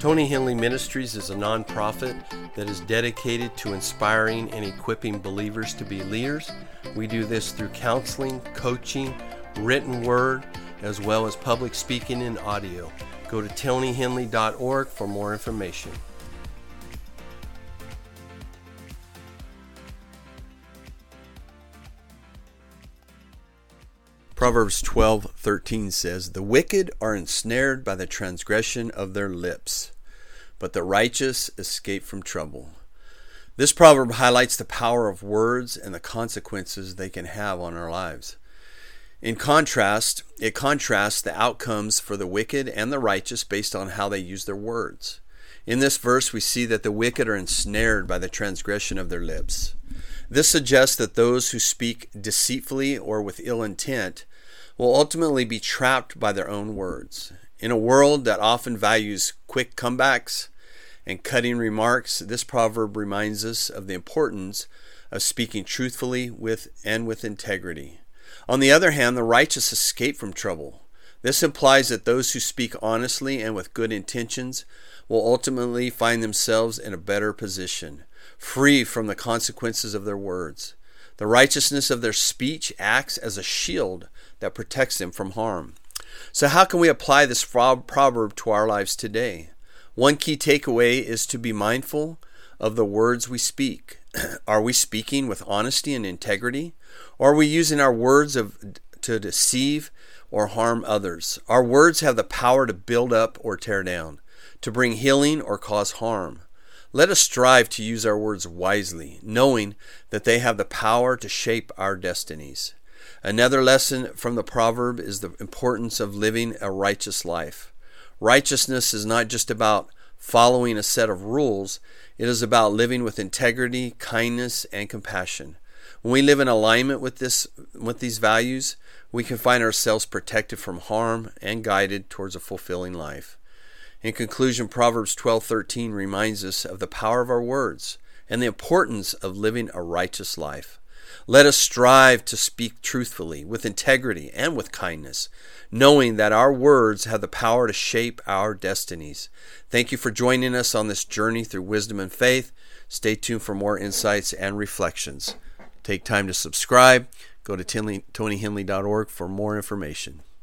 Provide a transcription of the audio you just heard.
Tony Henley Ministries is a nonprofit that is dedicated to inspiring and equipping believers to be leaders. We do this through counseling, coaching, written word, as well as public speaking and audio. Go to tonyhenley.org for more information. Proverbs 12:13 says, "The wicked are ensnared by the transgression of their lips, but the righteous escape from trouble." This proverb highlights the power of words and the consequences they can have on our lives. It contrasts the outcomes for the wicked and the righteous based on how they use their words. In this verse, we see that the wicked are ensnared by the transgression of their lips. This suggests that those who speak deceitfully or with ill intent will ultimately be trapped by their own words. In a world that often values quick comebacks and cutting remarks, this proverb reminds us of the importance of speaking truthfully with integrity. On the other hand, the righteous escape from trouble. This implies that those who speak honestly and with good intentions will ultimately find themselves in a better position, free from the consequences of their words. The righteousness of their speech acts as a shield that protects them from harm. So how can we apply this proverb to our lives today? One key takeaway is to be mindful of the words we speak. Are we speaking with honesty and integrity? Or are we using our words to deceive or harm others? Our words have the power to build up or tear down, to bring healing or cause harm. Let us strive to use our words wisely, knowing that they have the power to shape our destinies. Another lesson from the proverb is the importance of living a righteous life. Righteousness is not just about following a set of rules. It is about living with integrity, kindness, and compassion. When we live in alignment with these values, we can find ourselves protected from harm and guided towards a fulfilling life. In conclusion, Proverbs 12:13 reminds us of the power of our words and the importance of living a righteous life. Let us strive to speak truthfully, with integrity, and with kindness, knowing that our words have the power to shape our destinies. Thank you for joining us on this journey through wisdom and faith. Stay tuned for more insights and reflections. Take time to subscribe. Go to tonyhenley.org for more information.